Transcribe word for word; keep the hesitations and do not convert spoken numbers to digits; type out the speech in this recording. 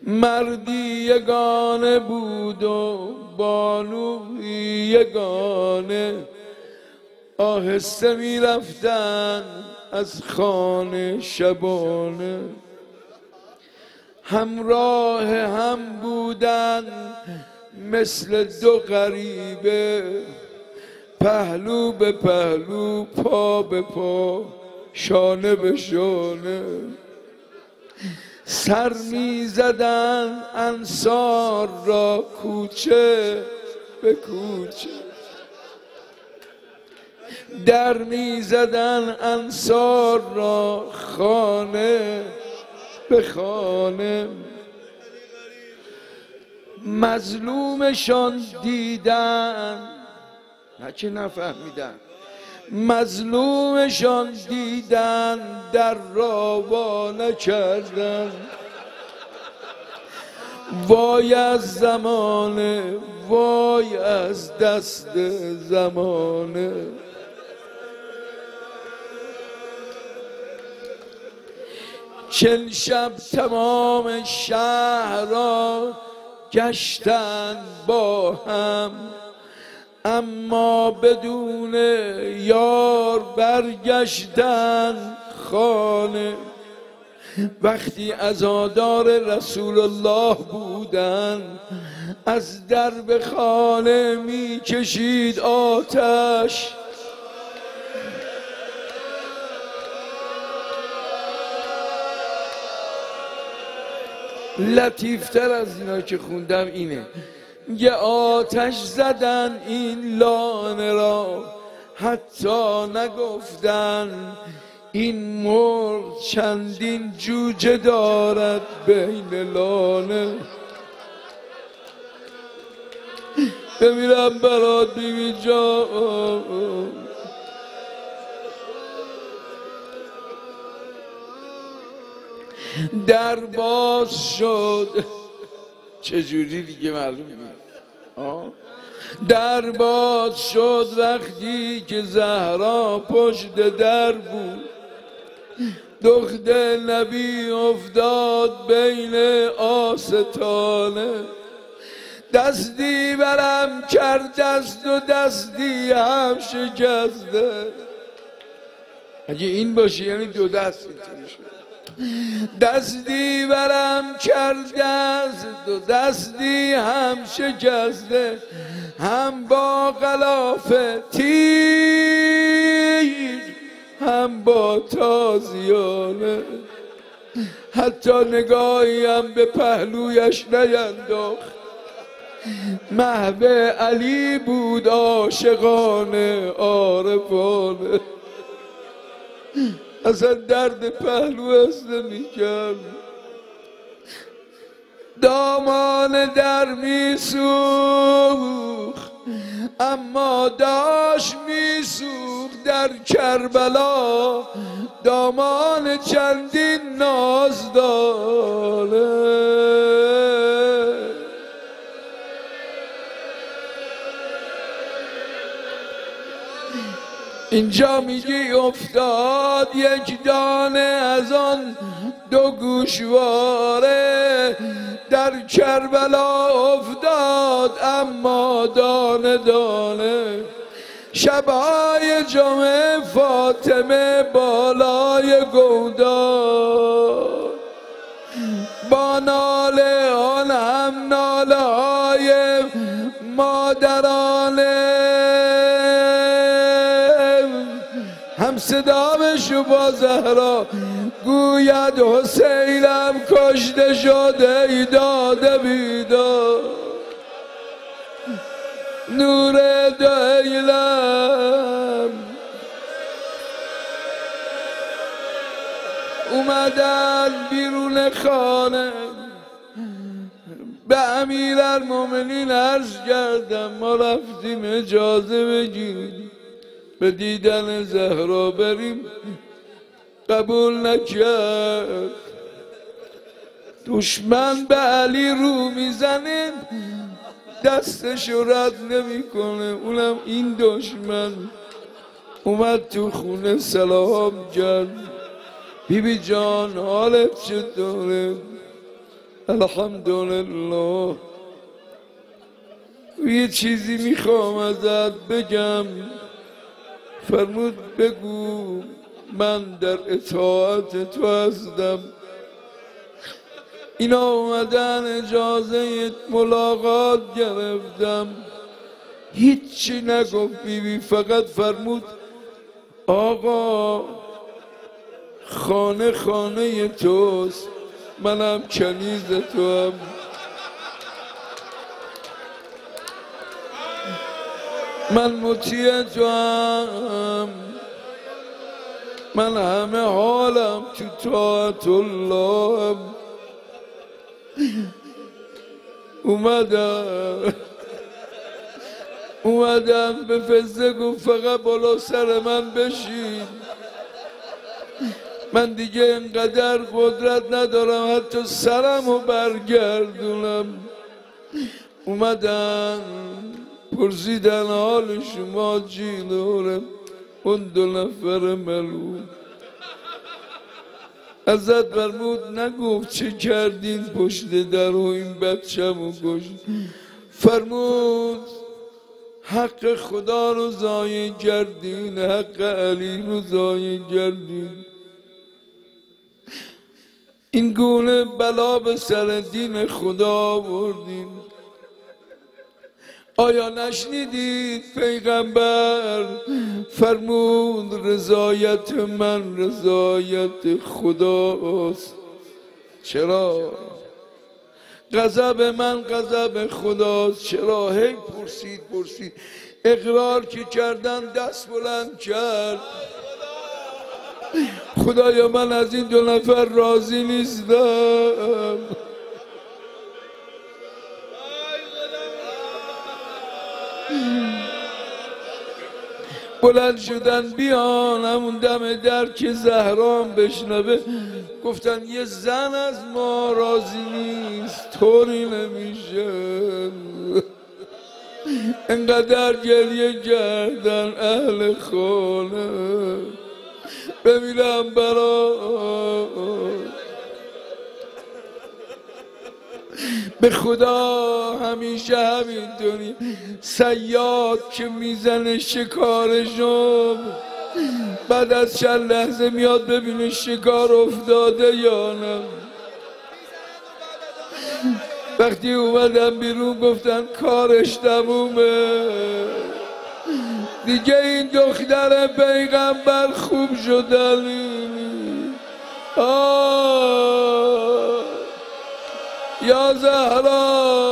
مردی یگانه بود و بانوی یگانه، آهسته می رفتن از خانه شبانه. همراه هم بودن مثل دو غریبه، پهلو به پهلو، پا به پا، شانه به شانه. سر می زدن انصار را کوچه به کوچه، در می زدن انصار را خانه به خانه. مظلومشان دیدن، نه که نفهمیدن، مظلومشان دیدن در را وا نکردن. وای از زمانه، وای از دست زمانه. چل شب تمام شهر را گشتن با هم، اما بدون یار برگشتن خانه. وقتی عزادار رسول الله بودن، از درب خانه می کشید آتش. لطیفتر از اینا که خوندم اینه، یه آتش زدن این لانه را، حتی نگفتن این مرغ چندین جوجه دارد بین لانه. بمیرم برات بیبی جان، در باز شد. چجوری دیگه معلوم نیست. در باز شد وقتی که زهرا پشت در بود، دخت نبی افتاد بین آستانه. دستی برم کرد دست و دستی هم شکسته. اگه این باشه یعنی دو دست اینطوری شد. دستی برم کرد دست و دستی هم شکسته، هم با غلاف تیر هم با تازیانه. حتی نگاهی هم به پهلویش نینداخت. محو علی بود عاشقانه عارفانه، اصلا درد پهلو است نمی‌کرد. دامان در میسوخت اما داشت میسوخت در کربلا، دامان چندین نازدانه. اینجا میگی افتاد یک دانه از آن دو گوشواره، در کربلا افتاد اما دانه دانه. شبهای جمعه فاطمه بالای گودار، با ناله آن هم ناله های مادرانه، هم صدا بشو با زهرا گوید حسینم کشته شده ای داده بیدار. نور دیلم اومدن بیرون خانه، به امیرالمومنین عرض کردم ما رفتیم اجازه بگیریم به دیدن زهرا بریم، قبول نکرد. دشمن به علی رو میزنه دستش رد نمیکنه، اونم این دشمن. اومد تو خونه سلام کرد، بیبی جان حالت چطوره؟ الحمدلله. یه چیزی میخوام ازت بگم. فرمود بگو. من در اطاعت تو هستم. اینا اومدن اجازه ملاقات گرفتم. هیچی نگفت بیبی، فقط فرمود آقا خانه خانه توست، منم کنیز تو هم. من مطیع تو هم. من همه حالم تو طاعت الله هم. اومدم اومدم به فزه گفت فقط بالا سر من بشین. من دیگه اینقدر قدرت ندارم حتی سرمو برگردونم. اومدن پرسیدن حال شما جیلورم. اون دو نفر ملوم ازت فرمود نگفت چه کردین پشت در و این بچه‌مو کشت. فرمود حق خدا رو ضایع کردین، حق علی رو ضایع کردین. این گونه بلا به سر دین خدا آوردین. آیا نشنیدید پیغمبر فرمود رضایت من رضایت خداست؟ چرا؟ غضب من غضب خداست. چرا؟ هی پرسید پرسید. اقرار که کردن دست بلند کرد. خدایا من از این دو نفر راضی نیستم. بلند شدن بیان همون دم در که زهرام بشنوه. گفتن یه زن از ما راضی نیست، طوری نمیشه. انقدر گریه کردن اهل خانه. ببینم برا به خدا همیشه همینطوری. صیاد که میزنه شکارشو بعد از چند لحظه میاد ببینه شکار افتاده یا نه. وقتی اومدن بیرون گفتن کارش تمومه دیگه. این دختر پیغمبر خوب شدن. آه یا زهرا